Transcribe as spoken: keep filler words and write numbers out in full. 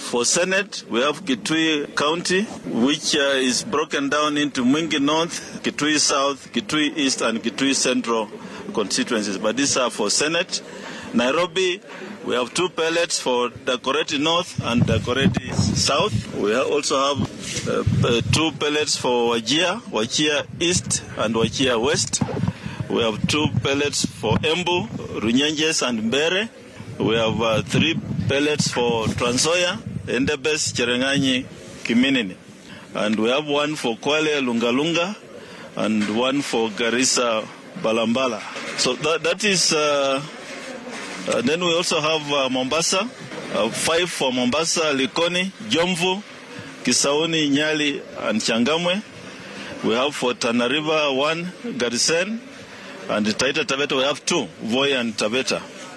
For Senate, we have Kitui County, which uh, is broken down into Mwingi North, Kitui South, Kitui East, and Kitui Central constituencies. But these are for Senate. Nairobi, we have two pellets for Dagoretti North and Dagoretti South. We also have uh, two pellets for Wajir, Wajir East and Wajir West. We have two pellets for Embu, Runyenjes and Mbere. We have uh, three pellets for Trans Nzoia, Endebess, Cherangani, Kiminini. And we have one for Kwale, Lungalunga, and one for Garissa, Balambala. So that, that is... Uh, Uh, then we also have uh, Mombasa, uh, five for Mombasa, Likoni, Jomvu, Kisauni, Nyali, and Changamwe. We have for Tana River one, Garisen, and Taita Taveta we have two, Voi and Taveta.